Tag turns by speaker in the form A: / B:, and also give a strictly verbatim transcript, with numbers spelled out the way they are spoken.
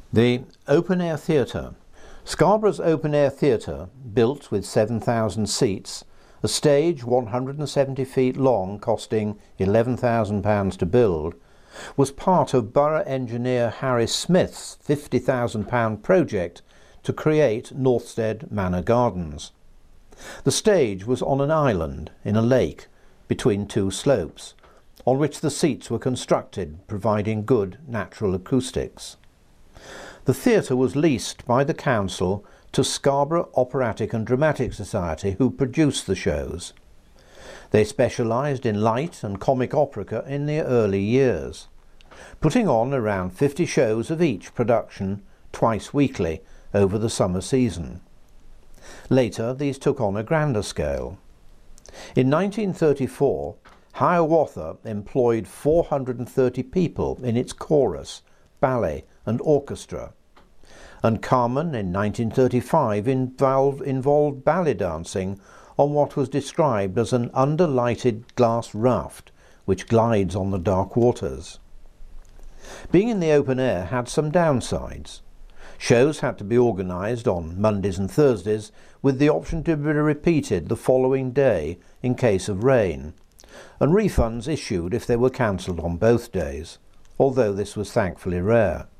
A: The Open Air Theatre. Scarborough's Open Air Theatre, built with seven thousand seats, a stage one hundred seventy feet long costing eleven thousand pounds to build, was part of borough engineer Harry Smith's fifty thousand pound project to create Northstead Manor Gardens. The stage was on an island in a lake between two slopes, on which the seats were constructed, providing good natural acoustics. The theatre was leased by the council to Scarborough Operatic and Dramatic Society, who produced the shows. They specialised in light and comic opera in their early years, putting on around fifty shows of each production twice weekly over the summer season. Later these took on a grander scale. In nineteen thirty-four, Hiawatha employed four hundred thirty people in its chorus, ballet and orchestra, and Carmen in nineteen thirty-five involved, involved ballet dancing on what was described as an underlighted glass raft which glides on the dark waters. Being in the open air had some downsides. Shows had to be organised on Mondays and Thursdays with the option to be repeated the following day in case of rain, and refunds issued if they were cancelled on both days, although this was thankfully rare.